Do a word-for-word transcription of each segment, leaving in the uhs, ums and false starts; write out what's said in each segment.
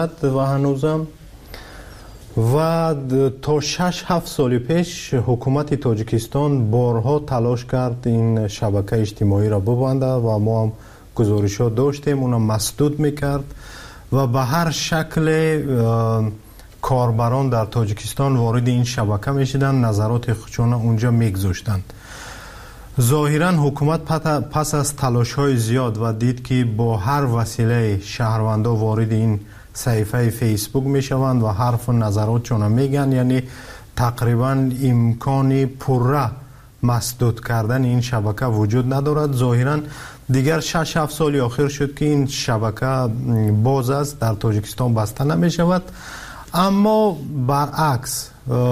و هنوزم و تا شش هفت سال پیش حکومت تاجیکستان بارها تلاش کرد این شبکه اجتماعی را ببنده و ما هم گزارش‌ها داشتیم، اونم مسدود میکرد و به هر شکل کاربران در تاجیکستان وارد این شبکه میشدن، نظرات خودشون اونجا میگذاشتند. ظاهرا حکومت پس از تلاش‌های زیاد و دید که با هر وسیله شهروندان وارد این صفحه فیسبوک میشوند و حرف و نظراتشون میگن، یعنی تقریبا امکانی پره مسدود کردن این شبکه وجود ندارد. ظاهرا دیگر شش هفت سال آخر شد که این شبکه باز است، در تاجیکستان بسته نمیشود. اما برعکس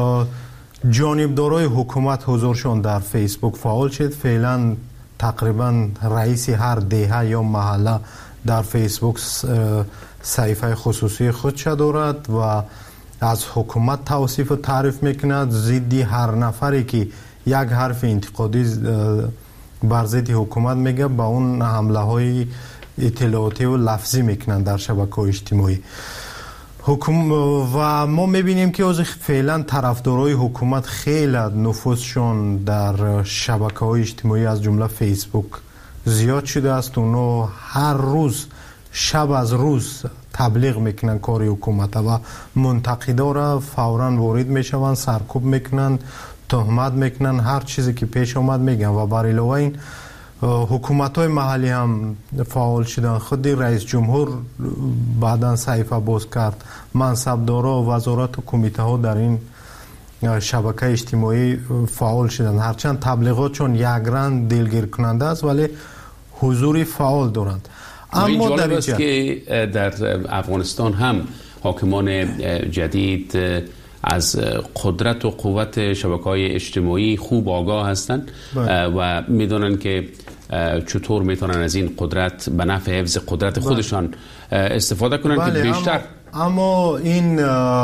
جانبدارای حکومت حضورشون در فیسبوک فعال شد. فعلا تقریبا رئیس هر دهه یا محله در فیسبوک صفحه خصوصی خودش دارد و از حکومت توصیف و تعریف میکند. ضدی هر نفری که یک حرف انتقادی بر ضد حکومت میگه با اون حمله های اطلاعاتی و لفظی میکنند در شبکه اجتماعی. حکوم و ما میبینیم که از فعلا طرفدارای حکومت خیلی نفوذشون در شبکه های اجتماعی از جمله فیسبوک زیاد شده است. اونا هر روز شب از روز تبلیغ میکنن کاری حکومت و منتقدا را فوراً وارد میشوند، سرکوب میکنن، تهمت میکنن، هر چیزی که پیش آمد میگن و بر علاوه این حکومت های محلی هم فعال شدن. خود رئیس جمهور بعداً صحیفه باز کرد، منصبدارا و وزارت و کمیته ها در این شبکه اجتماعی فعال شدن. هرچند تبلیغات چون یک رنگ دلگیر کننده است ولی حضور فعال دارند. اما جالب است که در افغانستان هم حاکمان جدید از قدرت و قوت شبکه‌های اجتماعی خوب آگاه هستند و میدونن که چطور میتونن از این قدرت به نفع حفظ قدرت خودشان استفاده کنن. بله، که بیشتر اما, اما این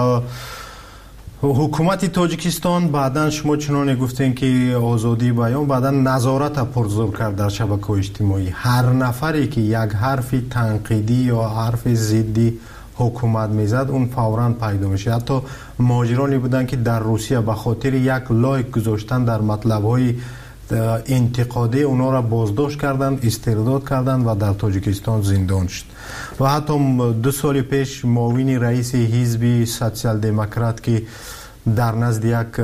حکومت تاجیکستان بعداً شما چنان گفتین که آزادی بیان، بعداً نظارت پرزور کرد در شبکه اجتماعی. هر نفری که یک حرف تنقیدی یا حرف ضدی حکومت میزد اون فوراً پیدا میشه. حتی ماجرانی بودن که در روسیه به خاطر یک لایک گذاشتن در مطلب‌های انتقادی اونا را بازداشت کردن، استرداد کردن و در تاجیکستان زندان شد. و حتی دو سال پیش معاون رئیس حزب سوسیال دموکرات که در نزد یک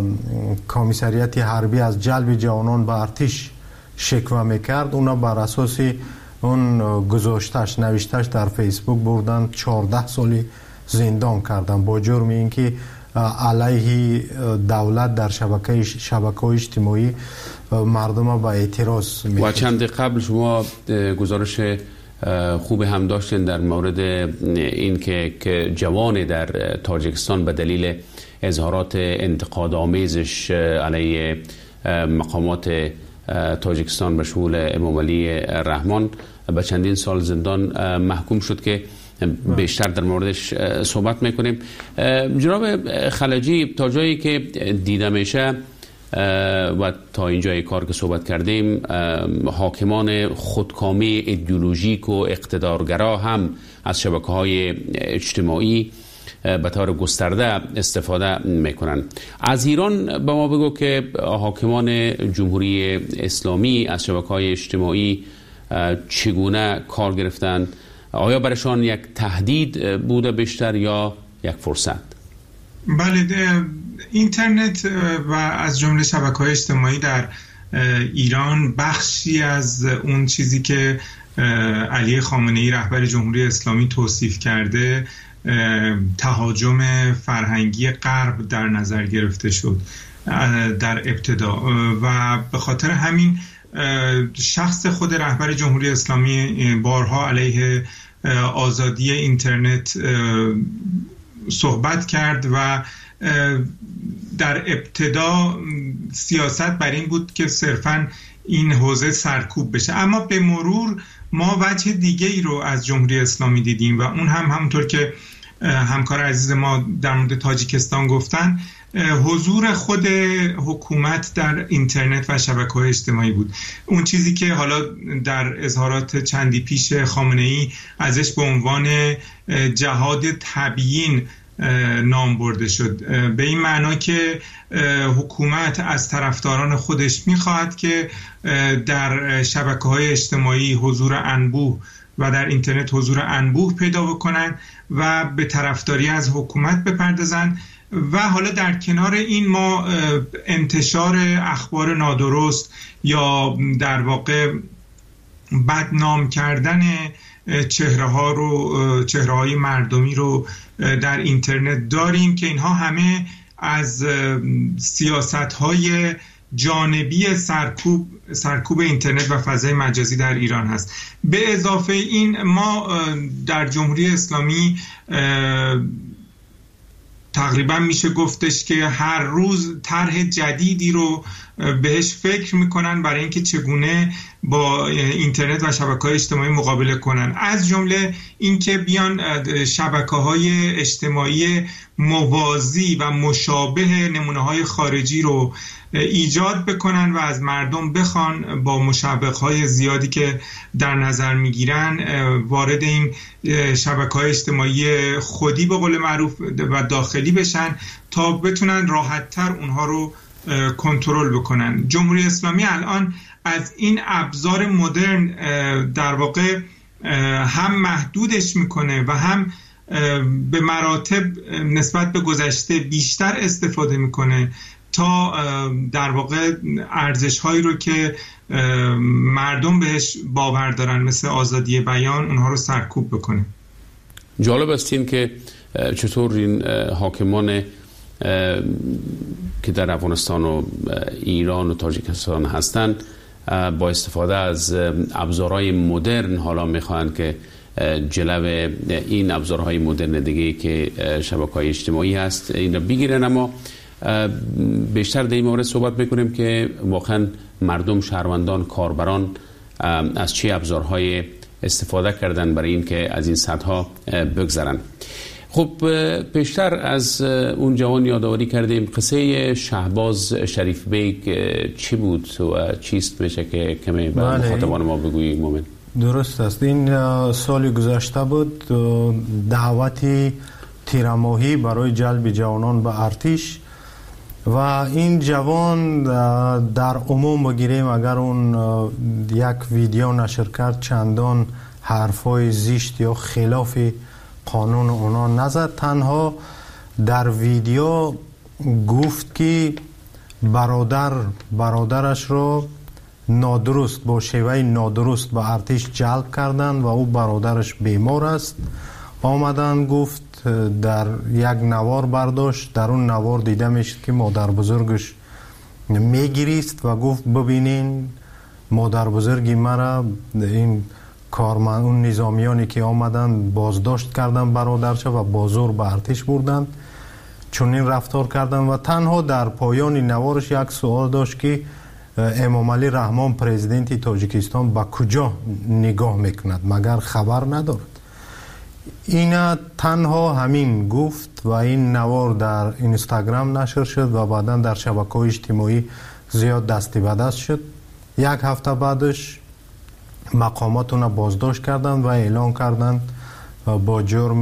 کمیسریت حربی از جلب جوانان به ارتش شکوه میکرد، اونا بر اساس اون گذاشتش نوشتش در فیسبوک بردن چهارده سالی زندان کردن با جرم اینکه علیه دولت در شبکه شبکه اجتماعی مردم با اعتراض می‌کرد. و چند قبل شما گزارش خوب هم داشتین در مورد این که جوان در تاجیکستان به دلیل اظهارات انتقاد آمیزش علیه مقامات تاجیکستان به شمول امام علی رحمان به چندین سال زندان محکوم شد که بیشتر در موردش صحبت میکنیم. جناب خلجی، تا جایی که دیده میشه و تا اینجای کار که صحبت کردیم، حاکمان خودکامی ایدئولوژیک و اقتدارگرا هم از شبکه‌های اجتماعی به طور گسترده استفاده میکنن. از ایران به ما بگو که حاکمان جمهوری اسلامی از شبکه‌های اجتماعی چگونه کار گرفتن؟ آیا برشان یک تهدید بوده بیشتر یا یک فرصت؟ بله، اینترنت و از جمله شبکه‌های اجتماعی در ایران بخشی از اون چیزی که علی خامنه‌ای رهبر جمهوری اسلامی توصیف کرده تهاجم فرهنگی غرب در نظر گرفته شد در ابتدا و به خاطر همین شخص خود رهبر جمهوری اسلامی بارها علیه آزادی اینترنت صحبت کرد و در ابتدا سیاست بر این بود که صرفاً این حوزه سرکوب بشه، اما به مرور ما وجه دیگه ای رو از جمهوری اسلامی دیدیم و اون هم همونطور که همکار عزیز ما در مورد تاجیکستان گفتن، حضور خود حکومت در اینترنت و شبکه‌های اجتماعی بود. اون چیزی که حالا در اظهارات چندی پیش خامنه‌ای ازش به عنوان جهاد تبیین نام برده شد، به این معنا که حکومت از طرفداران خودش می‌خواهد که در شبکه‌های اجتماعی حضور انبوه و در اینترنت حضور انبوه پیدا بکنن و به طرفداری از حکومت بپردازن. و حالا در کنار این ما انتشار اخبار نادرست یا در واقع بدنام کردن چهره ها رو، چهره های مردمی رو در اینترنت داریم که اینها همه از سیاست های جانبی سرکوب سرکوب اینترنت و فضای مجازی در ایران هست. به اضافه این ما در جمهوری اسلامی تقریبا میشه گفتش که هر روز طرح جدیدی رو بهش فکر میکنن برای اینکه چگونه با اینترنت و شبکه‌های اجتماعی مقابله کنن، از جمله اینکه بیان شبکه‌های اجتماعی موازی و مشابه نمونه‌های خارجی رو ایجاد بکنن و از مردم بخوان با مشابه‌های زیادی که در نظر میگیرن وارد این شبکه‌های اجتماعی خودی به قول معروف و داخلی بشن تا بتونن راحت‌تر اونها رو کنترل بکنن. جمهوری اسلامی الان از این ابزار مدرن در واقع هم محدودش میکنه و هم به مراتب نسبت به گذشته بیشتر استفاده میکنه تا در واقع ارزش هایی رو که مردم بهش باور دارن مثل آزادی بیان اونها رو سرکوب بکنه. جالب است این که چطور این حاکمان که در افغانستان و ایران و تاجیکستان هستند با استفاده از ابزارهای مدرن حالا میخواهند که جلو این ابزارهای مدرن دیگه که شبکه‌های اجتماعی هست این را بگیرن. اما بیشتر در این مورد صحبت میکنیم که واقعا مردم، شهروندان، کاربران از چه ابزارهای استفاده کردن برای این که از این سطح‌ها بگذرن. خب پیشتر از اون جوان یادآوری کردیم، قصه شهباز شریف بیگ چی بود و چیست میشه که کمی به مخاطبان ما بگویی مومن؟ درست است. این سال گذشته بود دعوتی تیرماهی برای جلب جوانان به ارتش و این جوان در عموم بگیریم اگر اون یک ویدیو نشر کرد چندان حرفای زشت یا خلاف قانون اونا نزد، تنها در ویدیو گفت که برادر برادرش رو نادرست با شیوه نادرست به ارتش جلب کردن و او برادرش بیمار است. آمدن گفت در یک نوار برداشت، در اون نوار دیده میشه که مادر بزرگش میگریست و گفت ببینین مادر بزرگی مرا این کارمند اون نظامیانی که آمدن بازداشت کردن برادرش و بازور به ارتش بردن، چون این رفتار کردن. و تنها در پایان نوارش یک سوال داشت که امام علی رحمان پرزیدنت تاجیکستان به کجا نگاه میکند، مگر خبر ندارد؟ این تنها همین گفت و این نوار در اینستاگرام نشر شد و بعدا در شبکه‌های اجتماعی زیاد دستی به دست شد. یک هفته بعدش مقامات اون بازداشت کردن و اعلان کردن با جرم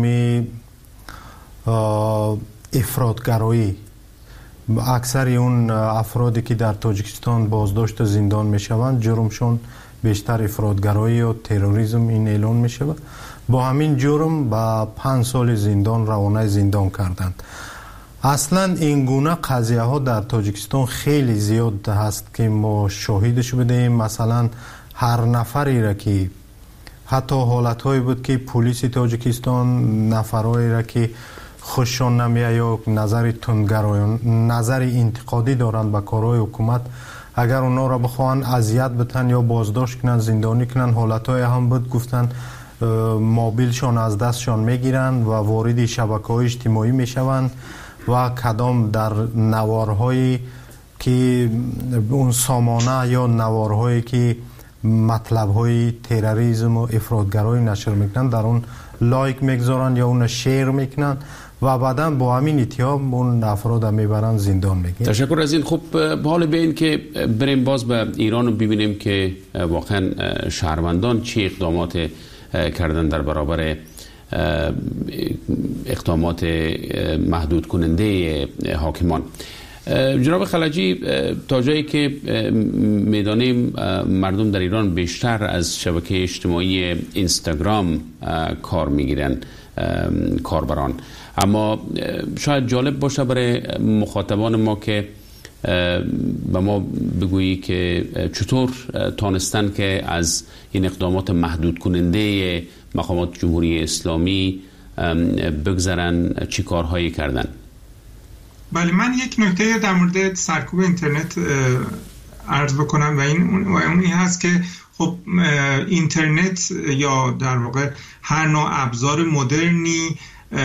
افراطگرایی. اکثر اون افرادی که در تاجیکستان بازداشت زندان میشوند جرمشون بیشتر افراطگرایی و تروریسم این اعلان میشود. با همین جرم با پنج سال زندان روانه زندان کردند. اصلا این گونه قضیه ها در تاجیکستان خیلی زیاد هست که ما شاهدش بدهیم. مثلا هر نفری را که حتی حالت هایی بود که پلیس تاجیکستان نفرهایی را که خوششان نمیاد یا نظر تندگرایان نظر انتقادی دارند به کارهای حکومت، اگر اونا را بخواهند اذیت بتن یا بازداشت کنن زندانی کنن، حالت های هم بود گفتن موبیلشان از دستشان میگیرن و وارد شبکه‌های اجتماعی میشوند و کدام در نوارهایی که اون سامانه یا نوارهایی که مطلب‌های تروریسم و افراطگرایی نشر میکنن در اون لایک میگذارن یا اون شیر میکنن و بعدا با همین اتهام اون افراد میبرن زندان میگیرن. تشکر از این. خب حالا به این که بریم باز به ایران و ببینیم که واقعا شهروندان چه اقدامات کردن در برابر اقدامات محدود کننده حاکمان. جناب خلجی، تا جایی که میدانیم مردم در ایران بیشتر از شبکه اجتماعی اینستاگرام کار میگیرن کاربران، اما شاید جالب باشه برای مخاطبان ما که به ما بگویی که چطور تانستن که از این اقدامات محدود کننده مقامات جمهوری اسلامی بگذرن، چی کارهایی کردن؟ بله، من یک نکته در مورد سرکوب اینترنت عرض بکنم و این و اون این هست که خب اینترنت یا در واقع هر نوع ابزار مدرنی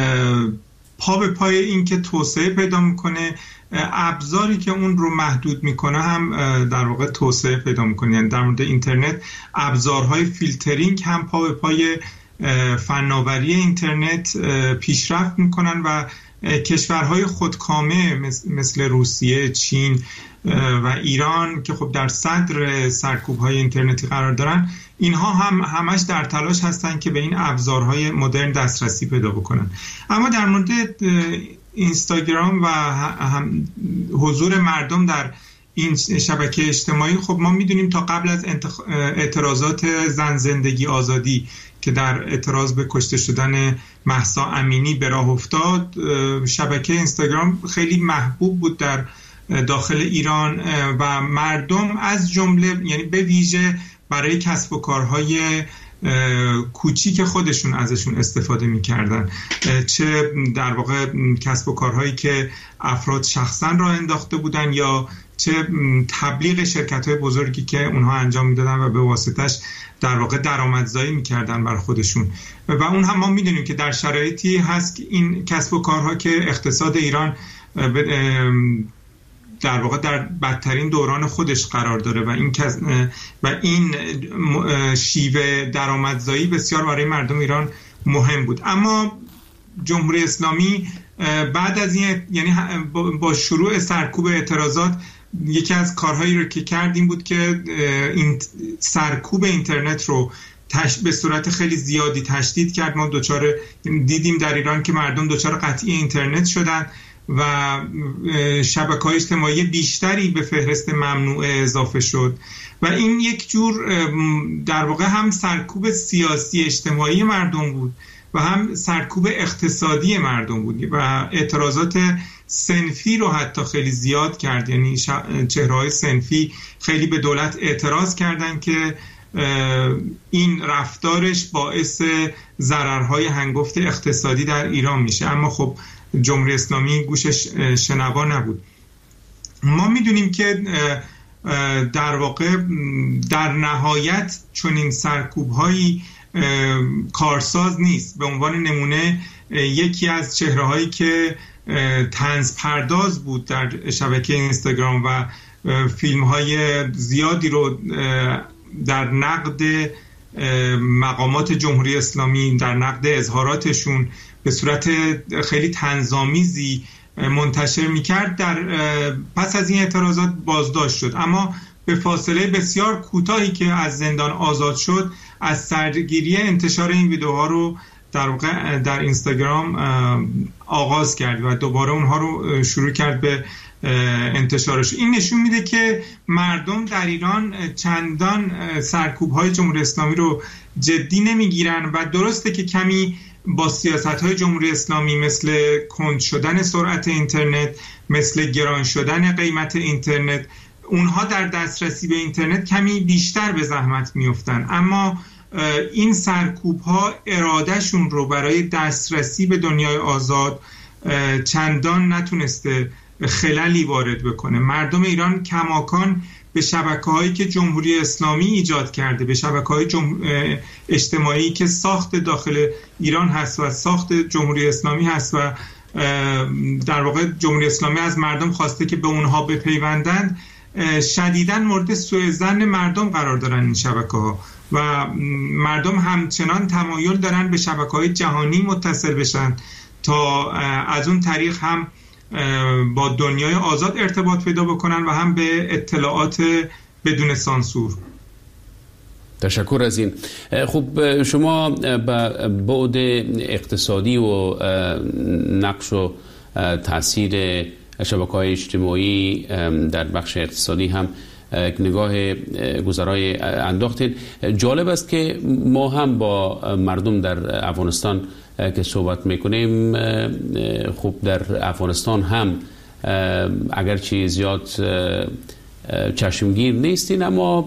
پا به پای این که توسعه پیدا میکنه، ابزاری که اون رو محدود میکنه هم در واقع توسعه پیدا میکنه. یعنی در مورد اینترنت ابزارهای فیلترینگ هم پا به پای فناوری اینترنت پیشرفت میکنن و کشورهای خودکامه مثل روسیه، چین و ایران که خب در صدر سرکوب‌های اینترنتی قرار دارن، اینها هم همش در تلاش هستن که به این ابزارهای مدرن دسترسی پیدا بکنن. اما در مورد اینستاگرام و هم حضور مردم در این شبکه اجتماعی، خب ما میدونیم تا قبل از اعتراضات زن زندگی آزادی که در اعتراض به کشته شدن مهسا امینی به راه افتاد، شبکه اینستاگرام خیلی محبوب بود در داخل ایران و مردم از جمله، یعنی به ویژه برای کسب و کارهای کوچیک خودشون ازشون استفاده می‌کردن، چه در واقع کسب و کارهایی که افراد شخصا راه انداخته بودن یا چه تبلیغ شرکت‌های بزرگی که اونها انجام میدادن و به واسطش در واقع درآمدزایی میکردن بر خودشون. و اون هم ما میدونیم که در شرایطی هست که این کسب و کارها که اقتصاد ایران در واقع در بدترین دوران خودش قرار داره و این و این شیوه درآمدزایی بسیار برای مردم ایران مهم بود. اما جمهوری اسلامی بعد از این، یعنی با شروع سرکوب اعتراضات، یکی از کارهایی رو که کرد این بود که این سرکوب اینترنت رو تش... به صورت خیلی زیادی تشدید کرد. ما دوچار دیدیم در ایران که مردم دوچار قطعی اینترنت شدن و شبکه‌های اجتماعی بیشتری به فهرست ممنوعه اضافه شد و این یک جور در واقع هم سرکوب سیاسی اجتماعی مردم بود و هم سرکوب اقتصادی مردم بود و اعتراضات صنفی رو حتی خیلی زیاد کرد. یعنی چهره‌های صنفی خیلی به دولت اعتراض کردن که این رفتارش باعث ضررهای هنگفت اقتصادی در ایران میشه، اما خب جمهوری اسلامی گوشش شنوا نبود. ما میدونیم که در واقع در نهایت چنین سرکوب‌هایی کارساز نیست. به عنوان نمونه یکی از چهره‌هایی که طنز پرداز بود در شبکه اینستاگرام و فیلم‌های زیادی رو در نقد مقامات جمهوری اسلامی، در نقد اظهاراتشون به صورت خیلی طنزآمیزی منتشر می‌کرد، در پس از این اعتراضات بازداشت شد، اما به فاصله بسیار کوتاهی که از زندان آزاد شد از سرگیری انتشار این ویدیوها رو در واقع در اینستاگرام آغاز کرد و دوباره اونها رو شروع کرد به انتشارش. این نشون میده که مردم در ایران چندان سرکوب‌های جمهوری اسلامی رو جدی نمیگیرن و درسته که کمی با سیاست‌های جمهوری اسلامی مثل کند شدن سرعت اینترنت، مثل گران شدن قیمت اینترنت، اونها در دسترسی به اینترنت کمی بیشتر به زحمت میفتن، اما این سرکوب‌ها ارادهشون رو برای دسترسی به دنیای آزاد چندان نتونسته خللی وارد بکنه. مردم ایران کماکان به شبکه‌هایی که جمهوری اسلامی ایجاد کرده، به شبکه‌های جمع... اجتماعی که ساخت داخل ایران هست و ساخت جمهوری اسلامی هست و در واقع جمهوری اسلامی از مردم خواسته که به اونها بپیوندند، شدیداً مورد سوء ظن مردم قرار دارن این شبکه‌ها و مردم همچنان تمایل دارن به شبکه‌های جهانی متصل بشن تا از اون طریق هم با دنیای آزاد ارتباط پیدا بکنن و هم به اطلاعات بدون سانسور. تشکر از این. خب شما به بعد اقتصادی و نقش و تاثیر شبکه‌های اجتماعی در بخش اقتصادی هم نگاه گذرای انداختید. جالب است که ما هم با مردم در افغانستان که صحبت میکنیم، خب در افغانستان هم اگرچه زیاد چشمگیر نیستین، اما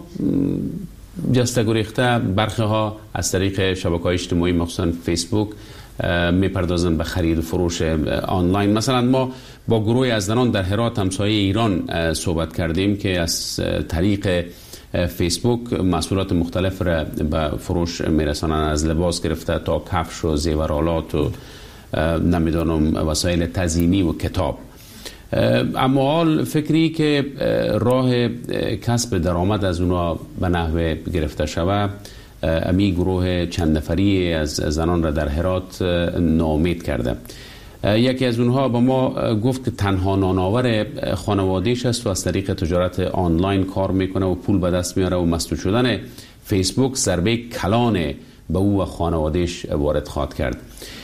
جسته گریخته برخی ها از طریق شبکه‌های اجتماعی مخصوصا فیسبوک میپردازن به خرید و فروش آنلاین. مثلا ما با گروهی از زنان در هرات همسایه ایران صحبت کردیم که از طریق فیسبوک محصولات مختلف را به فروش میرسانن، از لباس گرفته تا کفش و زیورآلات و نمیدانم وسایل تزیینی و کتاب. اما حال فکری که راه کسب درآمد از اونا به نحوه گرفته شود، امی گروه چند نفری از زنان را در هرات ناامید کرده. یکی از اونها با ما گفت که تنها نانآور خانواده‌اش است و از طریق تجارت آنلاین کار میکنه و پول به دست میاره و مسدود شدن فیسبوک ضربه کلان به او و خانواده‌اش وارد خواهد کرد.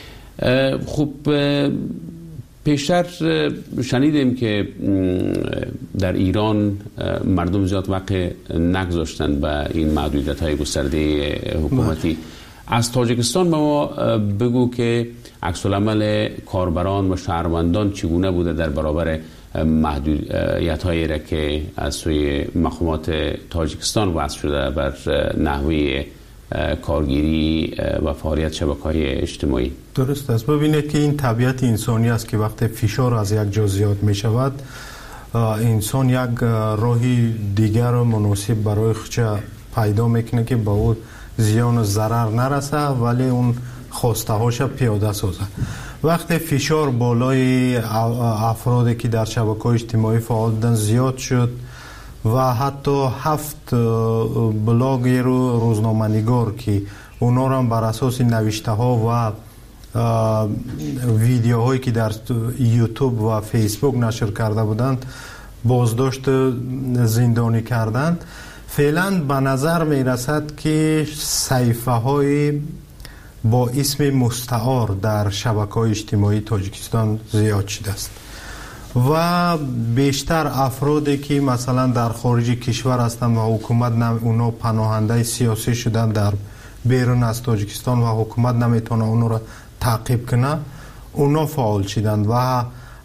خب پیشتر شنیدیم که در ایران مردم زیاد وقت نگذاشتن به این محدودیت‌های گسترده حکومتی. از تاجیکستان ما بگو که عکس العمل کاربران و شهروندان چگونه بوده در برابر محدودیت‌هایی را که از سوی مقامات تاجیکستان وضع شده بر نحوه کارگیری و فعالیت شبکه‌های اجتماعی. درست است. ببینید که این طبیعت انسانی است که وقتی فشار از یک جا زیاد می شود، انسان یک راهی دیگر مناسب برای خودش پیدا میکنه که با او زیان و ضرر نرسه ولی اون خواسته هاش پیاده سازه. وقتی فشار بالای افرادی که در شبکه‌های اجتماعی فعال بودن زیاد شد و حتی هفت بلاگر و روزنامه‌نگار که اونا را بر اساس نوشته ها و ویدیوهایی که در یوتیوب و فیسبوک نشر کرده بودند بازداشت زندانی کردند. فعلا به نظر می رسد که صحیفه های با اسم مستعار در شبکه‌های اجتماعی تاجیکستان زیاد شده است و بیشتر افرادی که مثلا در خارج کشور هستند و حکومت نم اونا پناهنده سیاسی شدن در بیرون از تاجیکستان و حکومت نمیتونه اونا را تعقیب کنه، اونا فعال شدند و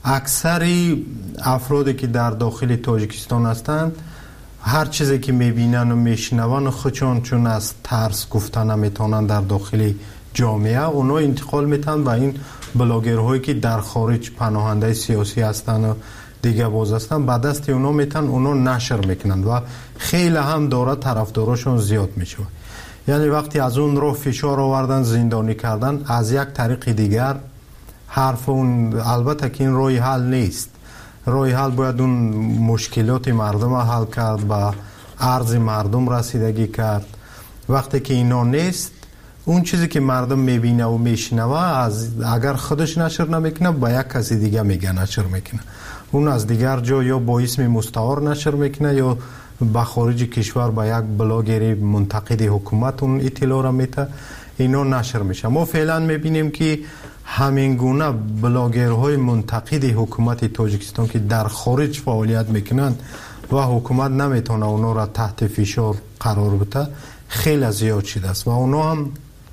اکثری افرادی که در داخل تاجیکستان هستند هر چیزی که میبینن و میشنون خودشون چون از ترس گفتن نمیتونن در داخل جامعه اونا انتقال میتن و این بلاگرهایی که در خارج پناهنده سیاسی هستن و دیگه باز هستن بعد دست اونا میتن اونا نشر میکنن و خیلی هم داره طرفداراشون زیاد میشه. یعنی وقتی از اون رو فشار آوردن زندانی کردن، از یک طریق دیگر حرف اون البته که این روی حل نیست. روی حل باید اون مشکلات مردم رو حل کرد، به عرض مردم رسیدگی کرد. وقتی که اینا نیست، اون چیزی که مردم میبینه و میشنوه از اگر خودش نشر نمیکنه با یک کسی دیگه میگه نشر میکنه، اون از دیگر جا یا با اسم مستعار نشر میکنه یا به خارج کشور با یک بلاگری منتقد حکومت اون اطلاع را میته، اینا نشر میشه. ما فعلا میبینیم که همین گونه بلاگرهای منتقد حکومت تاجیکستان که در خارج فعالیت میکنن و حکومت نمیتونه اونا را تحت فشار قرار بده خیلی زیاد شده است و اونا هم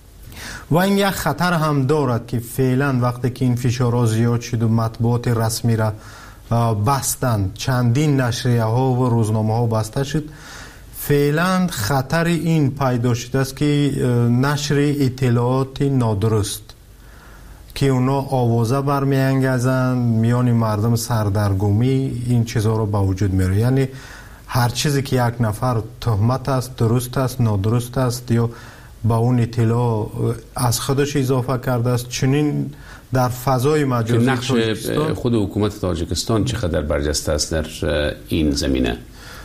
و این یک خطر هم دارد که فعلا وقتی که این فشارها زیاد شد و مطبوعات رسمی را بستن، چندین نشریه ها و روزنامه ها بسته شد، فعلا خطر این پیدا شده است که نشر اطلاعات نادرست که اونا آوازه برمی انگیزن میان مردم سردرگمی این چیزها رو به وجود میاره. یعنی هر چیزی که یک نفر تهمت است، درست است، نادرست است یا با اون اطلاع از خودش اضافه کرده است، چنین در فضای مجازی نقش خود حکومت تاجیکستان چقدر برجسته است در این زمینه؟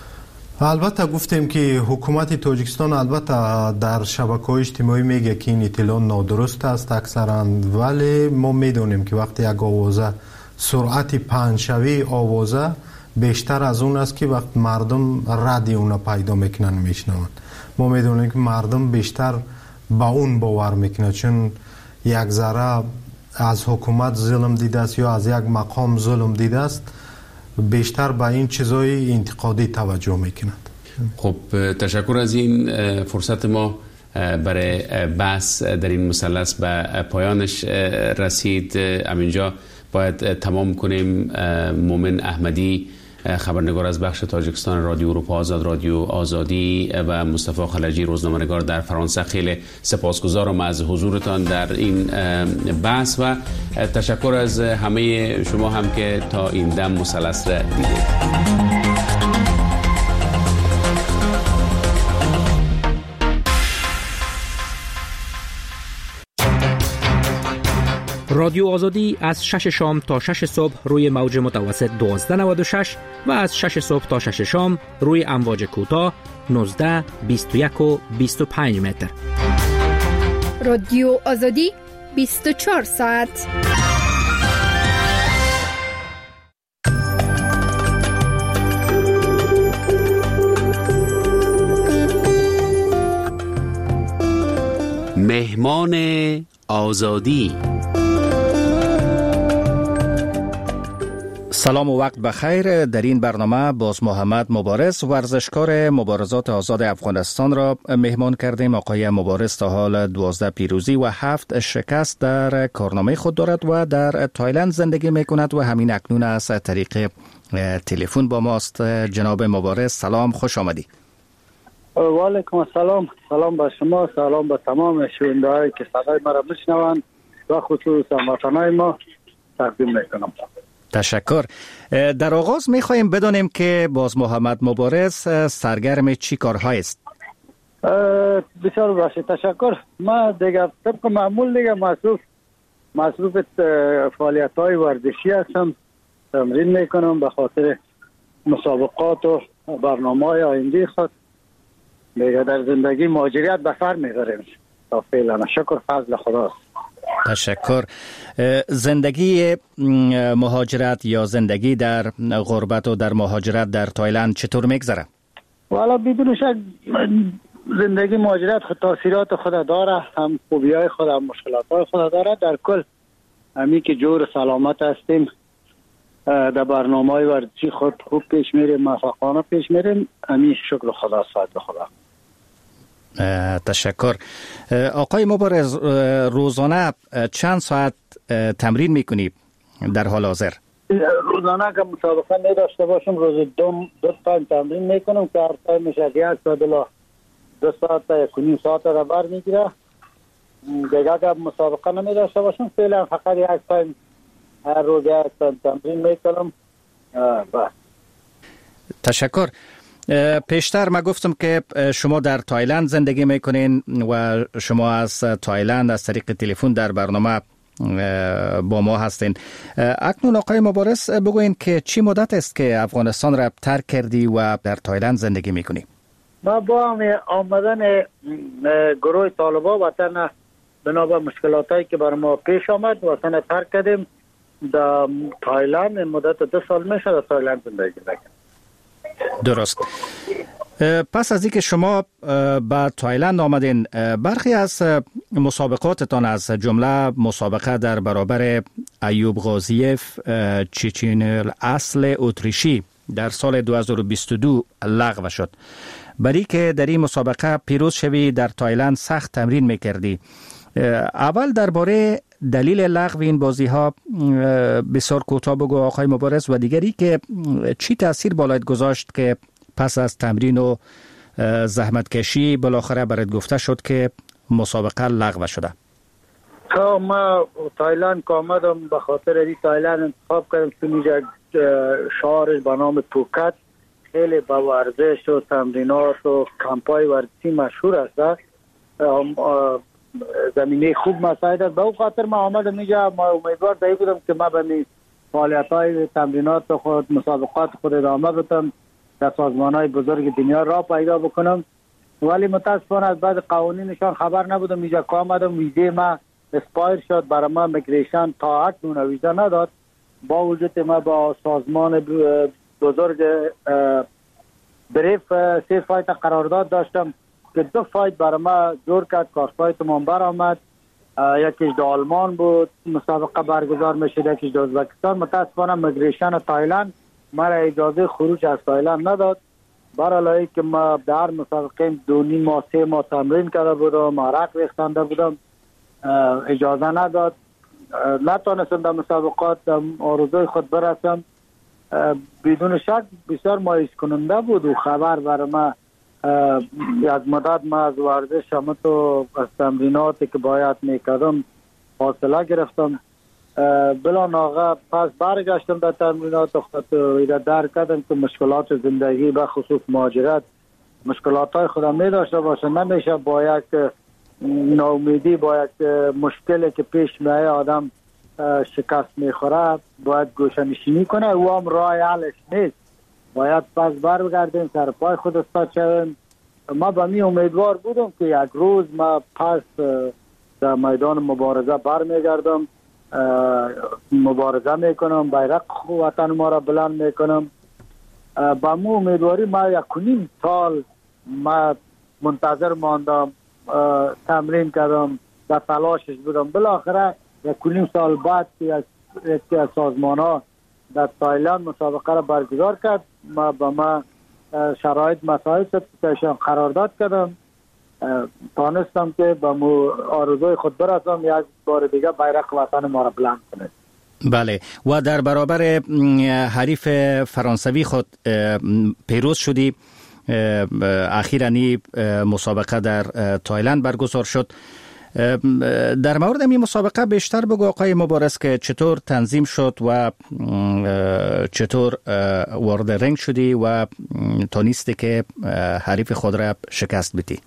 البته گفتیم که حکومت تاجیکستان البته در شبکه‌های اجتماعی میگه که این اطلاع نادرست است اکثرا، ولی ما میدونیم که وقتی یک آوازه سرعت پنجشوی آوازه بیشتر از اون است که وقت مردم ردی اون پیدا میکنن میشنوند. ما میدونیم که مردم بیشتر با اون باور میکنه، چون یک ذره از حکومت ظلم دیده است یا از یک مقام ظلم دیده است، بیشتر به این چیزای انتقادی توجه میکنند. خب تشکر از این فرصت. ما برای بحث در این مثلث به پایانش رسید. همینجا باید تمام کنیم. مومن احمدی، خبرنگار از بخش تاجیکستان رادیو اروپا آزاد، رادیو آزادی، و مصطفی خلجی، روزنامه‌نگار در فرانسه، خیلی سپاسگزارم از حضورتان در این بحث و تشکر از همه شما هم که تا این دم مثلث را دیدید. رادیو آزادی از شش شام تا شش صبح روی موج متوسط دوازده نود و شش و از شش صبح تا شش شام روی امواج کوتاه نوزده، بیست و یک و بیست و پنج متر. رادیو آزادی بیست و چهار ساعت. مهمان آزادی. سلام و وقت بخیر. در این برنامه باز محمد مبارز، ورزشکار مبارزات آزاد افغانستان را مهمان کردیم. آقای مبارز تا حال دوازده پیروزی و هفت شکست در کارنامه خود دارد و در تایلند زندگی می کند و همین اکنون از طریق تلفن با ماست. جناب مبارز سلام، خوش آمدی. و علیکم السلام. سلام به شما، سلام به تمام شنونده‌هایی که صدای ما را میشنوند و خصوصا وطنای ما تقدیم میکنم. تشکر. در آغاز میخواهیم بدانیم که باز محمد مبارز سرگرم چی کارهای است؟ بسیار باشه، تشکر. ما دیگه طبق معمول دیگه مصروف مصروف فعالیت های ورزشی هستم، تمرین میکنم به خاطر مسابقات و برنامه های آینده خود. دیگه در زندگی مهاجرت به سر میبریم تا فعلا. شکر فضل خداست. تشکر. زندگی مهاجرت یا زندگی در غربت و در مهاجرت در تایلند چطور میگذره؟ والا بدون شک زندگی مهاجرت خود تاثیرات خود داره، هم خوبی های خود هم مشکلات های خود داره. در کل همین که جور سلامت هستیم، در برنامه های ورزشی خود خوب پیش میریم، موفقانه پیش میریم. همین شکر خدا، فضل خدا. تشکر. آقای مبارز، روزانه چند ساعت تمرین میکنی در حال حاضر؟ روزانه که مسابقه نداشته باشم روز دو دو تا تمرین میکنم که هر تایم میشه یک ساعت الا دو ساعت تا یک و نیم ساعت را بر میگیره. دیگه که مسابقه نمیداشته باشم فعلا فقط یک تایم هر روز یک تایم تمرین میکنم. بس. تشکر. پیشتر ما گفتم که شما در تایلند زندگی میکنین و شما از تایلند از طریق تلفن در برنامه با ما هستین. اکنون آقای مبارز بگوین که چی مدت است که افغانستان را ترک کردی و در تایلند زندگی میکنی؟ ما با آمدن گروه طالبان وطن بنابر مشکلات هایی که بر ما پیش آمد وطن ترک کردیم. در تایلند مدت دو سال میشه در تایلند زندگی میکنیم. درست. پس از اینکه شما به تایلند آمدین، برخی از مسابقاتتان از جمله مسابقه در برابر ایوب غازیف چچین اصل اتریشی در سال دو هزار و بیست و دو لغو شد. برای که در این مسابقه پیروز شوی در تایلند سخت تمرین میکردی. اول درباره دلیل لغو این بازی ها بسیار کوتاه بگو آقای مبارز، و دیگری که چی تاثیر بالایت گذاشت که پس از تمرین و زحمت کشی بالاخره برات گفته شد که مسابقه لغو شده؟ ما تایلند که آمدم به خاطر این تایلند انتخاب کردم، چون اینجا شهر به نام پوکت خیلی با ورزش و تمرینات و کمپای ورزشی مشهور است. زمینه خوب مساعد است. به اون خاطر ما آمدم اینجا. ما امیدوار دایی بودم که ما به فعالیت های تمرینات خود مسابقات خود ادامه بدم در سازمان‌های بزرگ دنیا را پیدا بکنم، ولی متاسفانه از بعد قوانینشان خبر نبودم. اینجا که آمدم ویزه ما اسپایر شد، برای ما میگریشن تا اکنون ویزا نداد. با وجود ما با سازمان بزرگ بریف سه فایت قرارداد داشتم که دو فایت برای ما جور کرد، کار فایت من بر آمد. یکیش در آلمان بود مسابقه برگزار میشد، یکیش در ازبکستان. متاسفانه میگریشن تایلند مرا اجازه خروج از تایلند نداد، برای که ما در مسابقه دو نیم ماه سه ماه تمرین کرده بودم، عرق ریختنده بودم، اجازه نداد. نتونستم در مسابقات آرزوی خود برسم. بدون شک بسیار مایوس کننده بود و خبر برای ما از مدت ما از ورزش همه تو از تمریناتی که باید میکردم فاصله گرفتم. بلا ناغه پس برگشتم در تمرینات خود و درک کردم که مشکلات زندگی به خصوص مهاجرت مشکلات های خودم می داشته باشه. نمیشه با یک ناامیدی با یک مشکلی که پیش میای آدم شکست میخوره باید گوشه‌نشینی کنه و هم راه حلش نیست. باید پس برگردیم سر پای خود استاد شویم. ما به می امیدوار بودم که یک روز ما پس در میدان مبارزه برمیگردم، مبارزه میکنم، بیرق وطن ما را بلند میکنم. با مو امیدواری ما یک نیم سال ما منتظر ماندم، تمرین کردم، در تلاشش بودم. بالاخره یک نیم سال بعد که یکی از سازمان ها در تایلند مسابقه را برگزار کرد، ما با ما شرایط مساعد شد که قرارداد کردم، تانستم که با مو آرزوی خود برسم یک بار دیگه بیرق وطن ما را بلند کنه. بله، و در برابر حریف فرانسوی خود پیروز شدی. اخیراً مسابقه در تایلند برگزار شد. در مورد این مسابقه بیشتر بگو آقای مبارز که چطور تنظیم شد و چطور وارد رنگ شدی و تونستی که حریف خود را شکست بدی.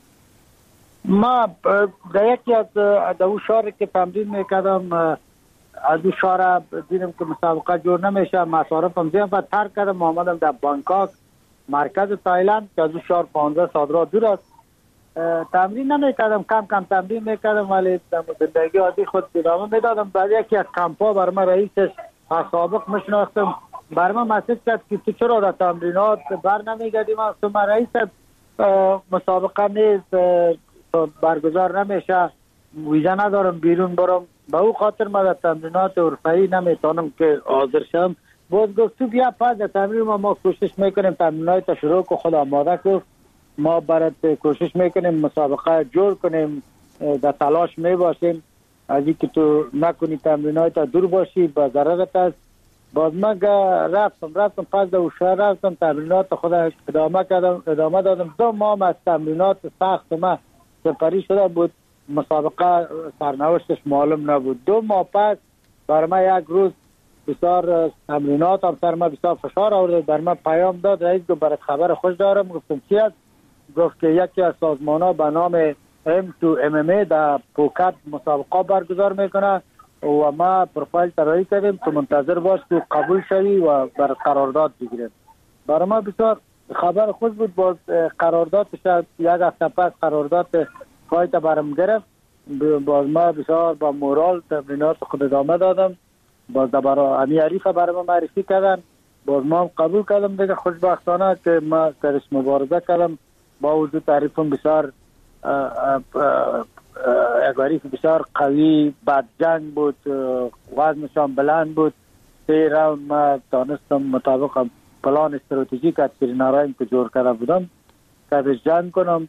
ما در یکی از دو شهر که تمرین میکردم از دو شهر دیدم که مسابقه جور نمیشه، مصارفم زیاد ترک کردم، آمدم در بانکاک مرکز تایلند که از دو شهر پانزده ساعت را دور است. تمرین نمیکردم، کم کم تمرین میکردم ولی زندگی عادی خود ادامه میدادم. بعد یکی از کمپا بر من رئیسش سابق میشناختم، بر من مسیج کرد که تو چرا در تمرینات بر نمیگردی؟ من رئیس مسابقه نیست، برگزار نمیشه، ویزا ندارم بیرون برم، به او خاطر ما در تمرینات اروپایی نمیتونم که حاضر شم. باز گفت تو بیا پس در تمرین ما ما کوشش میکنیم تمرینات تا شروع که خود آماده کن، ما برات کوشش میکنیم مسابقه جور کنیم، در تلاش میباشیم از اینکه تو نکنی تمرینات تا دور باشی با ضررت است. باز من رفتم رفتم پس در شهر رفتم تمرینات خود ادامه کردم ادامه دادم. دو ماه از تمرینات سخت ما سپری شده بود، مسابقه سرنوشتش معلوم نبود. دو ماه پس بر ما یک روز بسیار تمرینات هم سر ما بسیار فشار آورد، بر ما پیام داد رئیس گفت برات خبر خوش دارم. گفتم چی است؟ گفت که یکی از سازمان ها به نام ام تو ام ام ای در پوکت مسابقه برگزار میکنه و ما پروفایل طراحی کردیم تو منتظر باش تو قبول شوی و بر قرارداد بگیریم. برای ما بسیار خبر خوش بود. باز قرارداد شد یک هفته پس قرارداد فایت برم گرفت. باز ما بسیار با مورال تمرینات خود ادامه دادم. باز برای امی عریف برای ما معرفی کردن، باز ما قبول کردم دیگه. خوشبختانه که ما درش مبارزه کردم، با وجود تعریفم بسیار عریف بسیار قوی، بد جنگ بود، وزنشان بلند بود. سه راوند ما تانستم مطابق پلان استراتژیک از ترینرایم که جور کرده بودم که جنگ کنم.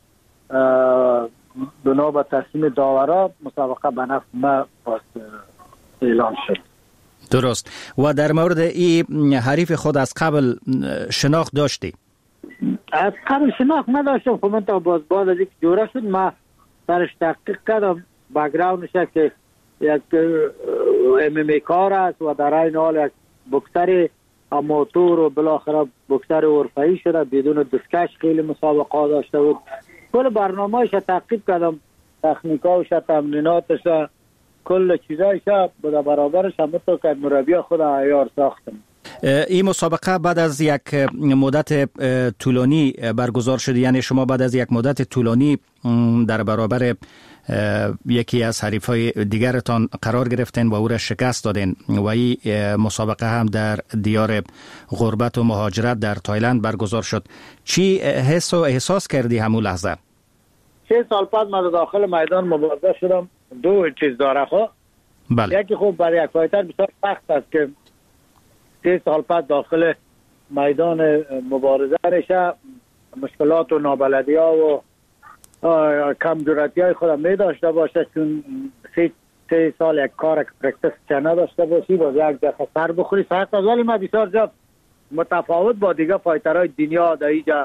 بنا به تصمیم داورا مسابقه به نفع ما اعلان شد. درست. و در مورد این حریف خود از قبل شناخت داشتی؟ از قبل شناخت نداشتم، خب من تا باز باز از یک جوره شد ما سرش تحقیق کردم، بگراونش که یک ام ام ای کار است و در این حال یک بکسر اماتور و بالاخره بکسر اروپایی شده، بدون دستکش خیلی مسابقه داشته بود. کل برنامه‌اش تحقیق کردم، تکنیکاش، تمریناتش، کل چیزایش به برابرش هم تو که مربی خود عیار ساختم. این مسابقه بعد از یک مدت طولانی برگزار شده، یعنی شما بعد از یک مدت طولانی در برابر یکی از حریفای دیگرتان قرار گرفتین و او را شکست دادین و این مسابقه هم در دیار غربت و مهاجرت در تایلند برگزار شد. چی حس و احساس کردی همون لحظه؟ سه سال بعد من داخل میدان مبارزه شدم. دو چیز داره خب بله. یکی خوب برای یک فایتر بسیار سخت است که سه سال بعد داخل میدان مبارزه رشه، مشکلات و نابلدی ها و کم جرأتی های خودم می داشته باشه، چون سه, سه سال یک کار پرکتس چه نداشته باشی باز یک دفعه سر بخوری سخت است. ولی من بسیار جا متفاوت با دیگه فایترهای دنیا در اینجا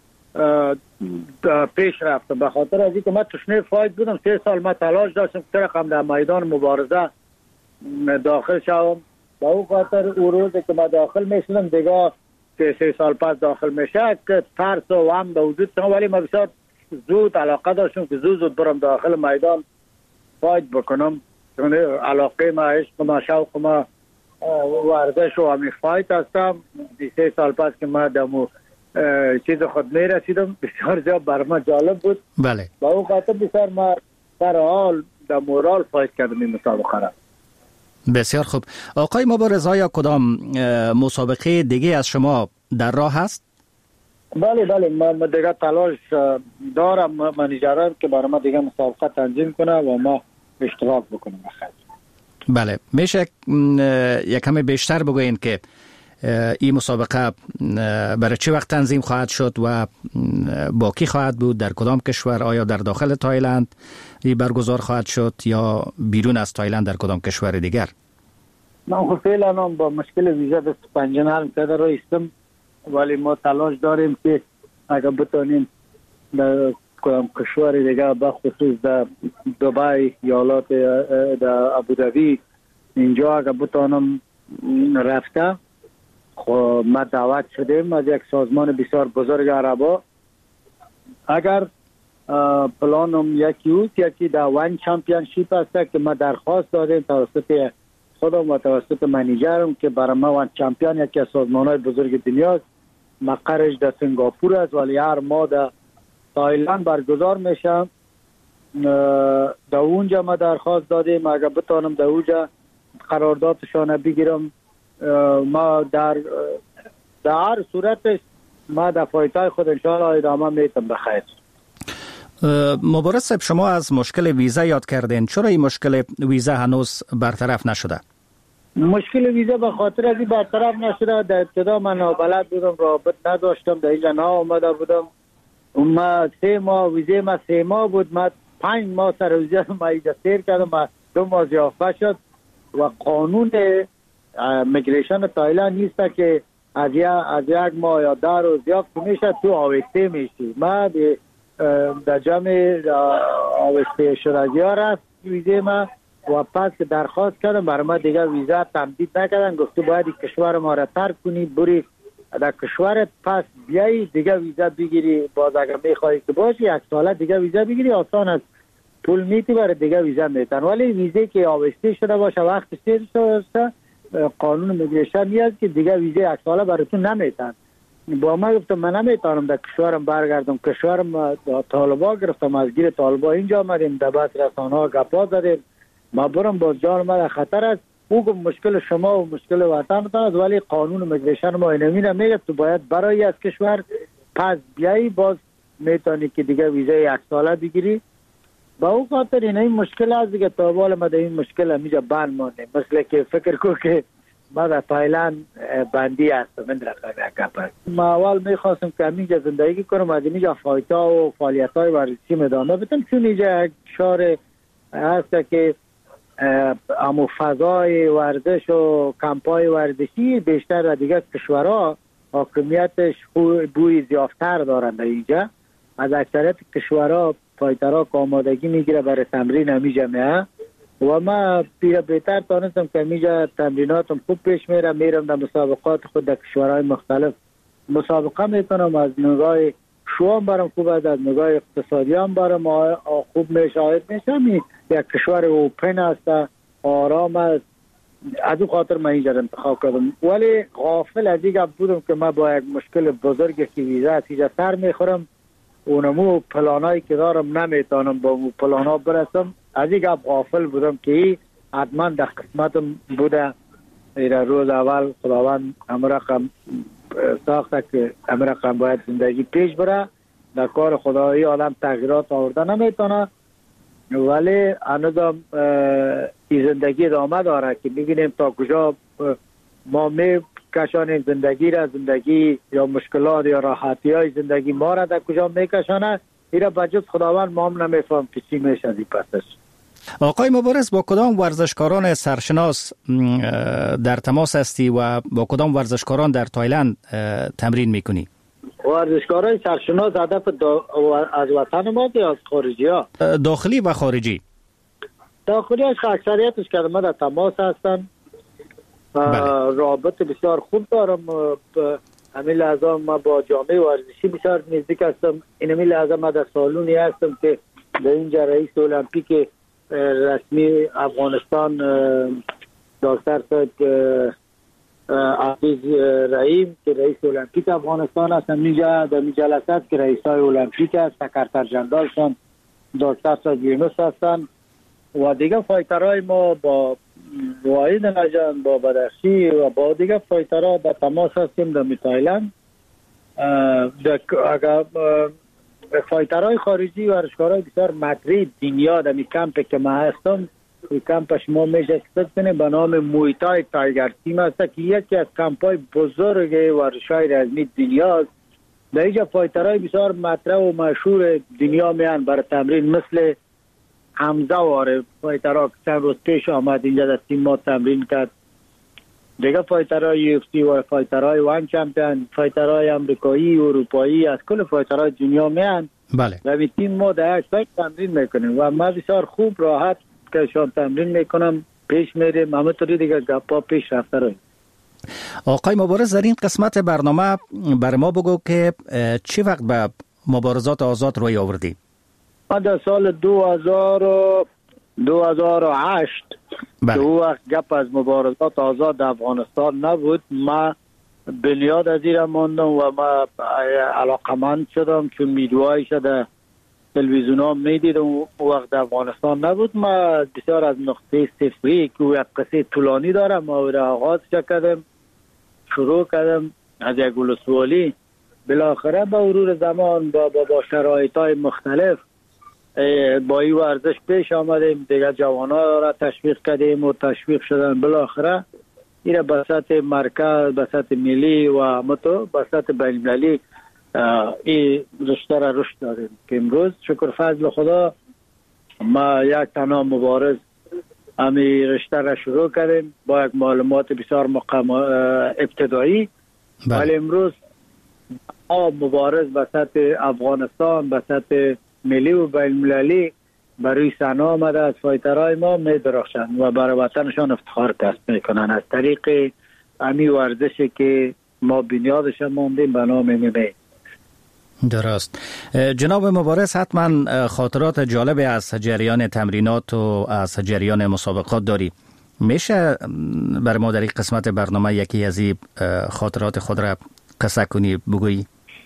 پیش رفتم، به خاطر از اینکه من تشنه فایت بودم. سه سال من تلاش داشتم که رقم در میدان مبارزه داخل شوم. با اون خاطر اون روزی که من داخل میشدم دیگه سه, سه سال پس داخل میشه که ترس و هم به وجود شدم، ولی من بسیار زود علاقه داشتم که زود زود برم داخل میدان فایت بکنم، چون علاقه ما، عشق ما، شوق ما ورزش و همین فایت هستم. سه سال پس که من دمو چیز خود می رسیدم بسیار جا بر ما جالب بود. بله. با اون خاطر بسیار ما در حال در مورال فایت کردم این مسابقه را. بسیار خوب. آقای مبارز، آیا کدام مسابقه دیگه از شما در راه هست؟ بله بله من دیگه تلاش دارم، منیجرم که برای ما دیگه مسابقه تنظیم کنه و ما اشتراک بکنیم. بله، میشه یک کمی بیشتر بگوین که این مسابقه برای چه وقت تنظیم خواهد شد و با کی خواهد بود، در کدام کشور؟ آیا در داخل تایلند برگزار خواهد شد یا بیرون از تایلند در کدام کشور دیگر؟ من خب فعلا با مشکل ویزا دست پنجه نرم کرده رو استم، ولی ما تلاش داریم که اگر بتانیم در کدام کشور دیگر به خصوص در دبی، ایالات در ابوظبی، اینجا اگر بتانم رفته. خب ما دعوت شدیم از یک سازمان بسیار بزرگ عربا. اگر پلانم یکی اوست، یکی در وان چمپیونشیپ هست که ما درخواست دادیم توسط خودم و توسط منیجرم که برای ما وان چمپیون یکی از سازمان‌های بزرگ دنیاست. مقرش در سنگاپور است ولی هر ماه در تایلند برگزار میشه. در اونجا ما درخواست دادیم اگر بتانم در اونجا قراردادشان بگیرم. ما در در هر صورتش ما در فایتای خود انشاءالله ادامه میتم بخیر. مبارز صاحب، شما از مشکل ویزا یاد کردین، چرا این مشکل ویزا هنوز برطرف نشده؟ مشکل ویزا به خاطر از این برطرف نشده. در ابتدا من نابلد بودم، رابط نداشتم، در اینجا نا آمده بودم. ما سه ماه ویزا ما سه ماه بود، ما پنج ماه سر ویزا ما اینجا سیر کردم، ما دو ماه زیافه شد و قانون میگریشن تایلند نیست که از از یک ماه یا در روز زیافت میشه تو آوسته میشی. ما در جمع آوسته شدگی ها رفت ویزه ما و پس که درخواست کردم برای ما دیگه ویزا تمدید نکردن، گفته باید کشور ما را ترک کنی بری در کشورت، پس بیایی دیگه ویزا بگیری. باز اگر میخوایی که باشی یک ساله دیگه ویزا بگیری، آسان است، پول میتی برای دیگه ویزا میتن. ولی ویزه که آوسته شده باشه وقت سیر شده قانون میگریشن نیست که دیگه ویزا یک ساله براتون نمیتن. با ما گفتم من نمیتونم در کشورم برگردم، کشورم طالبا گرفتم، از گیر طالبا اینجا آمدیم، در بعض رسانه ها گپا زدیم، ما برم باز جان ما در خطر است. او گفت مشکل شما و مشکل وطنتان است، ولی قانون میگریشن ما اینمی نمیگه تو باید برای از کشور پس بیایی باز میتونی که دیگه ویزا یک ساله بگیری. با اون خاطر این این مشکل است دیگه. تا بالا ما در این مشکل همیجا بند مانده، مثل که فکر کو که ما در تایلند بندی هستم. من در خواهد ما اول میخواستم که همینجا زندگی کنم، از اینجا فایتا و فعالیت های ورزشی ادامه بدم، چون اینجا یک شهر هست که امو فضای ورزش و کمپای ورزشی بیشتر در دیگه کشورها حاکمیتش بوی زیافتر دارند. اینجا از اکثریت کشورها فایترها که آمادگی میگیره برای تمرین همی جمعه و ما پیره بهتر تانستم که همیجا تمریناتم خوب پیش میرم، میرم در مسابقات خود در کشورهای مختلف مسابقه میکنم. از نگاه شوام برم خوب است، از نگاه اقتصادی هم برم خوب میشاهد میشم. یک کشور اوپن است، آرام است، از اون خاطر من اینجا انتخاب کردم. ولی غافل از این بودم که من با یک مشکل بزرگ که ویزا از اینجا سر میخورم، اونمو پلانایی که دارم نمیتونم با اون پلانا برسم. از این غافل بودم که حتما در قسمتم بوده. ایره روز اول خداوند امرقم ساخته که امرقم باید زندگی پیش بره. در کار خدایی آدم تغییرات آورده نمیتونه، ولی هنوزم این زندگی ادامه داره که ببینیم تا کجا ما می کشانیم زندگی را، زندگی یا مشکلات یا راحتی های زندگی ما را در کجا می کشانه. ایره بجز خداوند ما هم نمیفهم که چی میشه از این پسش. آقای مبارز، با کدام ورزشکاران سرشناس در تماس هستی و با کدام ورزشکاران در تایلند تمرین میکنی؟ ورزشکارای سرشناس هدف از وطن ما یا از خارجی ها؟ داخلی و خارجی. داخلی هاش اکثریتش که ما در تماس هستن. بله. رابط بسیار خوب دارم. همین لحظه ما با جامعه ورزشی بسیار نزدیک هستم. این همین لحظه ما در سالونی هستم که در اینجا رئیس المپیک رسمی افغانستان دکتر صاحب عزیز رحیم که رئیس المپیک افغانستان هستن، اینجا در این جلسات که رئیس های المپیک هست، سکرتر جنرال هستن دکتر صاحب یونس هستن و دیگه فایترهای ما با واحد نجان، با بدخشی و با دیگه فایترها در تماس هستیم در تایلند. اگر فایترهای خارجی و ورزشکارهای بسیار مطرح دنیا در می کمپ که ما هستم، این کمپش ما میشه اکسپت کنیم به نام مویتای تایگر تیم است که یکی از کمپای بزرگ ورزش‌های رزمی دنیا است. در اینجا فایترهای بسیار مطرح و مشهور دنیا میان برای تمرین، مثل حمزه واره فایترها که چند روز پیش آمد اینجا در تیم ما تمرین کرد. دیگه فایترهای یو اف سی و فایترهای وان چمپیون، فایترهای امریکایی و اروپایی، از کل فایترهای دنیا میان. بله. و این تیم ما در یک سایت تمرین میکنیم و ما بسیار خوب راحت که شان تمرین میکنم پیش میریم. همه طوری دیگه گپا پیش رفته رویم. آقای مبارز، در این قسمت برنامه بر ما بگو که چی وقت به مبارزات آزاد روی آوردی؟ ما در سال دو هزار و هشت بله. دو وقت گپ از مبارزات آزاد در افغانستان نبود. ما بنیاد از این ماندم و ما علاقمند شدم چون میدوهای شده تلویزیون ها میدیدم و وقت در افغانستان نبود. ما بسیار از نقطه صفری که یک قصه طولانی دارم ما را آغاز کردم، شروع کردم از یک ولسوالی، بالاخره با مرور زمان با, با, با شرایط های مختلف با این ورزش پیش آمدیم. دیگه جوان ها را تشویق کردیم و تشویق شدن. بالاخره این به سطح مرکز، به سطح ملی و متو به سطح بین المللی این رشته را رشد داریم که امروز شکر فضل خدا ما یک تنها مبارز همی رشته را شروع کردیم با یک معلومات بسیار مقام ابتدایی. ولی امروز ما مبارز به سطح افغانستان، به سطح ملی و بین المللی برای صحنه آمده از فایترهای ما می درخشند و برای وطنشان افتخار کسب میکنن از طریق همی ورزشی که ما بنیادش ماندیم به نام ام ام ای. درست. جناب مبارز، حتما خاطرات جالبی از جریان تمرینات و از جریان مسابقات داری. میشه بر ما در این قسمت برنامه یکی از این خاطرات خود را قصه کنی بگویی؟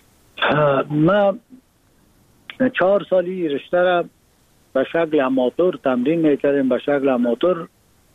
ما چهار سالی رشته را به شکل اماتور تمرین میکردیم، به شکل اماتور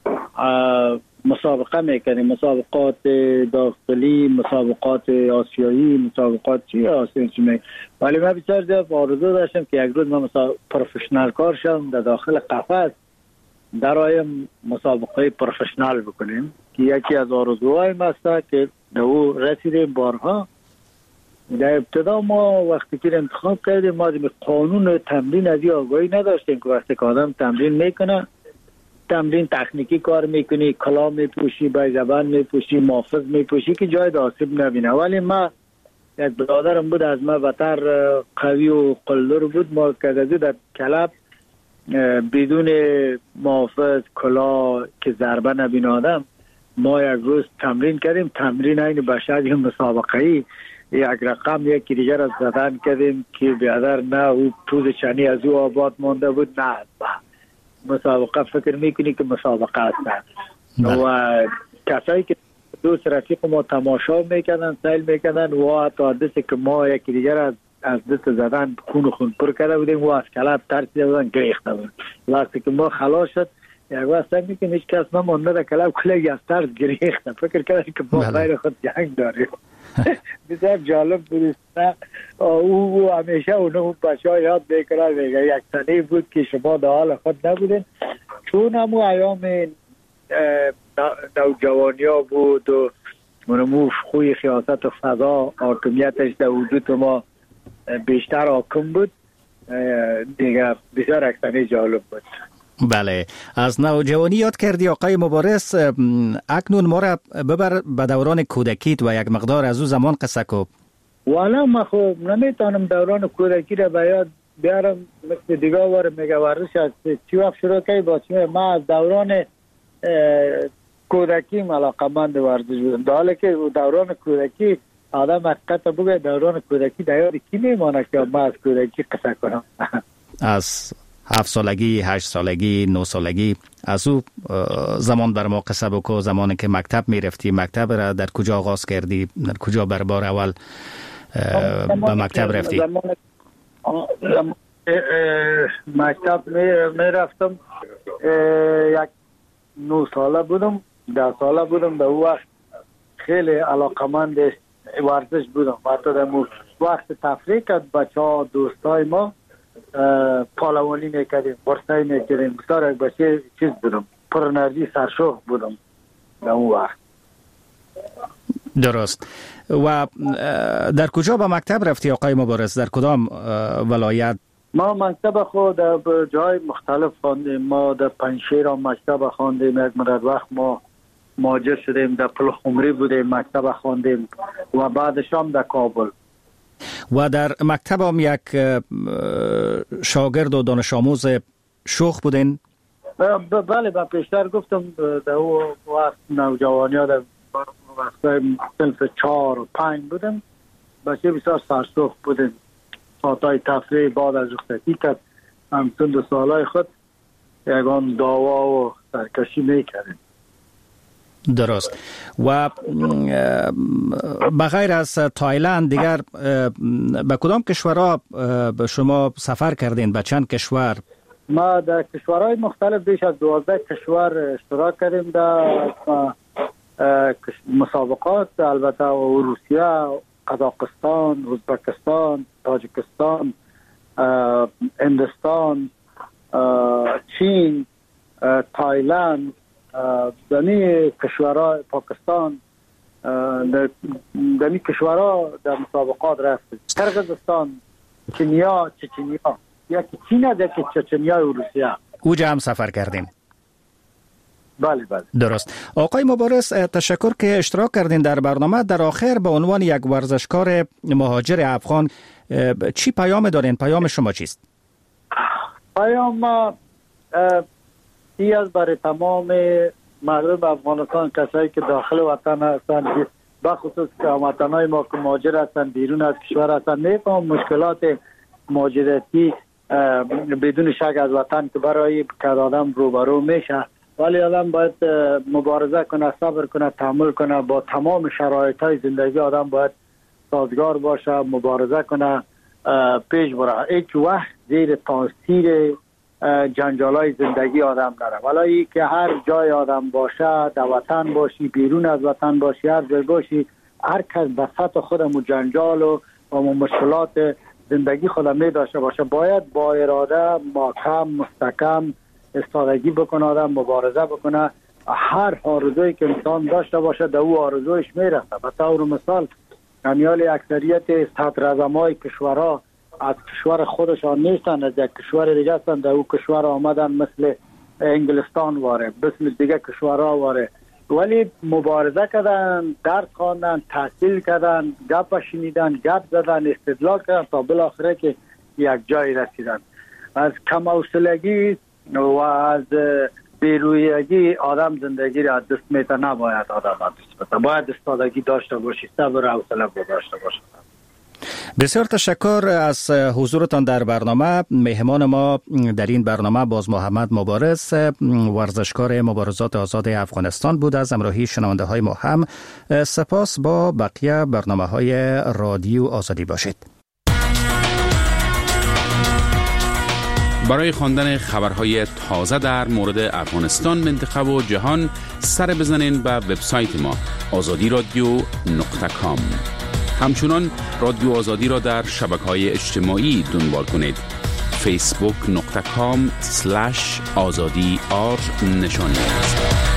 مسابقه میکردیم، مسابقات داخلی، مسابقات آسیایی، مسابقات چی آسیایی. ولی من بسیار زیاد آرزو داشتم که یک روز من پروفشنال کار شم در داخل قفس در آیم مسابقه پروفشنال بکنیم که یکی از آرزوهای ما است که در او رسیدیم بارها. در ابتدا ما وقتی که انتخاب کردیم ما به قانون تمرین از این آگاهی نداشتیم که وقتی که آدم تمرین میکنه، تمرین تکنیکی کار میکنی، کلام میپوشی، به زبان میپوشی، محافظ میپوشی که جای آسیب نبینه. ولی ما یک برادرم بود از ما بهتر قوی و قلدر بود، ما که در کلب بدون محافظ کلا که ضربه نبینه آدم، ما یک روز تمرین کردیم. تمرین این به شکل مسابقه‌ای یک رقم یکی دیگر از زدن کردیم که بیادر نه او پوز چنی از او آباد مانده بود، نه مسابقه فکر میکنی که مسابقه هستن. و کسایی که دوست رفیق ما تماشا میکنن سیل میکنن و تا دستی که ما یکی دیگر از از دست زدن خون خون پر کرده بودیم و از کلاب ترسیده بودن گریخته بودن. وقتی که ما خلاص شد یک وقت سنگی که هیچ کس نمانده در کلاب کلگی از ترس گریخته. فکر کرده که با غیر خود جنگ داریم. بسیار جالب بود. او همیشه اونو بچه ها یاد میکنه میگه یک سنه بود که شما در حال خود نبودین، چون همو ایام نوجوانی ها بود و منمو خوی خیاست و فضا حاکمیتش در وجود ما بیشتر حاکم بود دیگه. بسیار یک سنه جالب بود. بله، از نوجوانی یاد کردی آقای مبارز. اکنون ما را ببر به دوران کودکیت و یک مقدار از او زمان قصه کو. والا ما خب نمیتونم دوران کودکی را به یاد بیارم، مثل دیگه وار میگه ورزش از چی وقت شروع کردی با چی. ما از دوران کودکی علاقه‌مند ورزش بودم، در حالی که دوران کودکی آدم حقیقت بگه دوران کودکی در یاد کی میمانه که ما از کودکی قصه کنم. از هفت سالگی، هشت سالگی، نه سالگی از او زمان بر ما قصه بکو. زمانی که مکتب میرفتی، مکتب را در کجا آغاز کردی؟ در کجا بر بار اول به مکتب رفتی؟ زمان مکتب میرفتم یک نه ساله بودم، ده ساله بودم. در اون وقت خیلی علاقمند ورزش بودم. حتی در وقت تفریح کرد بچه ها دوستای ما پالوانی میکردیم، برسایی میکردیم. بسیار یک بچه چیز بودم، پر انرژی، سرشوق بودم در اون وقت. درست. و در کجا به مکتب رفتی آقای مبارز؟ در کدام ولایت؟ ما مکتب خود در جای مختلف خواندیم. ما در پنجشیر هم مکتب خواندیم، یک مدت وقت ما مهاجر شدیم در پلخمری بودیم مکتب خواندیم و بعدش هم در کابل. و در مکتب هم یک شاگرد و دانش آموز شوخ بودین؟ بله، با پیشتر گفتم در اون وقت نوجوانی ها در وقت صنف چهار و پنج بودم. بچه بسیار سرسخت بودیم. ساعتهای تفریح بعد از رخصتی کرد همچون دو سالهای خود یکان دعوا و سرکشی میکردیم. درست. و بغیر از تایلند دیگر به کدام کشورها شما سفر کردین؟ به چند کشور؟ ما در کشورهای مختلف بیش از دوازده کشور اشتراک کردیم در مسابقات، البته روسیه، قزاقستان، ازبکستان، تاجیکستان، هندوستان، چین، تایلند، دمی کشورها، پاکستان، دمی کشورها در مسابقات رفتیم. قرقیزستان، چینیا، چچنیا، یکی چین است، یکی چچنیا و روسیه. اوجا هم سفر کردیم. بله بله. درست. آقای مبارز، تشکر که اشتراک کردین در برنامه. در آخر به عنوان یک ورزشکار مهاجر افغان چی پیام دارین؟ پیام شما چیست؟ پیام ما ای از برای تمام مردم افغانستان، کسایی که داخل وطن هستند، بخصوص که هموطنای ما که مهاجر هستند، بیرون از کشور هستند، میفهم مشکلات مهاجرتی بدون شک از وطن که برای که آدم روبرو میشه، ولی آدم باید مبارزه کنه، صبر کنه، تحمل کنه. با تمام شرایط های زندگی آدم باید سازگار باشه، مبارزه کنه، پیش بره. هیچ وقت زیر تاثیر جنجال های زندگی آدم نره. ولی که هر جای آدم باشه، در وطن باشی، بیرون از وطن باشی، هر جای باشی، هر کس به سطح خودمو جنجال و مشکلات زندگی خودم می داشته باشه، باید با اراده محکم مستحکم استادگی بکنه، آدم مبارزه بکنه. هر آرزویی که انسان داشته باشه در او آرزویش میرسه. به طور مثال امیال اکثریت صدراعظمای کشورها از کشور خودشان نیستن، از یک کشور دیگه هستن، در او کشور آمدن، مثل انگلستان واره، مثل دیگه کشورها واره، ولی مبارزه کردن، درس خواندن، تحصیل کردن، گپ شنیدن، گپ زدن، استدلال کردن تا بالاخره که یک جای رسیدن. از کم حوصلگی و از بیرویگی آدم زندگی را از دست میده. نباید آدم از دست بده، باید استادگی داشته باشی، صبر و حوصله داشته باشی. بسیار تشکر از حضورتان در برنامه. مهمان ما در این برنامه باز محمد مبارز، ورزشکار مبارزات آزاد افغانستان بود. از همراهی شنونده های ما هم سپاس. با بقیه برنامه های رادیو آزادی باشید. برای خواندن خبرهای تازه در مورد افغانستان، منطقه و جهان سر بزنین به وبسایت ما آزادی رادیو نقطه کام. همچنان رادیو آزادی را در شبکه‌های اجتماعی دنبال کنید. فیسبوک نقطه کام سلش آزادی آر نشانی است.